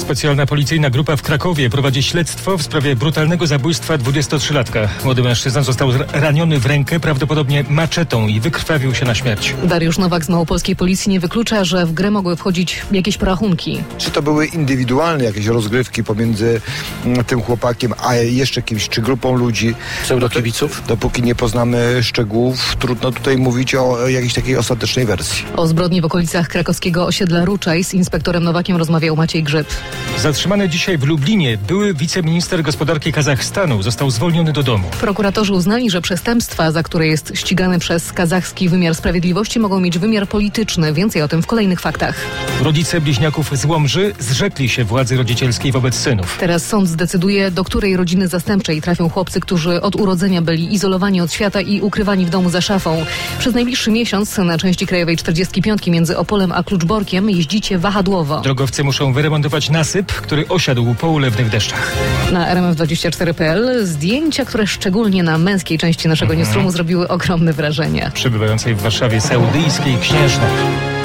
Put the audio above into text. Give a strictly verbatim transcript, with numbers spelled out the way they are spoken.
Specjalna policyjna grupa w Krakowie prowadzi śledztwo w sprawie brutalnego zabójstwa dwudziestotrzylatka. Młody mężczyzna został raniony w rękę, prawdopodobnie maczetą, i wykrwawił się na śmierć. Dariusz Nowak z małopolskiej policji nie wyklucza, że w grę mogły wchodzić jakieś porachunki. Czy to były indywidualne jakieś rozgrywki pomiędzy tym chłopakiem, a jeszcze kimś, czy grupą ludzi? Pseudokibiców? Dopóki nie poznamy szczegółów, trudno tutaj mówić o jakiejś takiej ostatecznej wersji. O zbrodni w okolicach krakowskiego osiedla Ruczaj z inspektorem Nowakiem rozmawiał Maciej Grzyb. Zatrzymany dzisiaj w Lublinie były wiceminister gospodarki Kazachstanu został zwolniony do domu. Prokuratorzy uznali, że przestępstwa, za które jest ścigany przez kazachski wymiar sprawiedliwości, mogą mieć wymiar polityczny. Więcej o tym w kolejnych faktach. Rodzice bliźniaków z Łomży zrzekli się władzy rodzicielskiej wobec synów. Teraz sąd zdecyduje, do której rodziny zastępczej trafią chłopcy, którzy od urodzenia byli izolowani od świata i ukrywani w domu za szafą. Przez najbliższy miesiąc na części krajowej czterdziestej piątej między Opolem a Kluczborkiem jeździcie wahadłowo. Drogowcy muszą wyremontować nasyp, który osiadł po ulewnych deszczach. Na R M F dwadzieścia cztery kropka p l zdjęcia, które szczególnie na męskiej części naszego Mhm. newsroomu zrobiły ogromne wrażenie. Przebywającej w Warszawie saudyjskiej księżnej.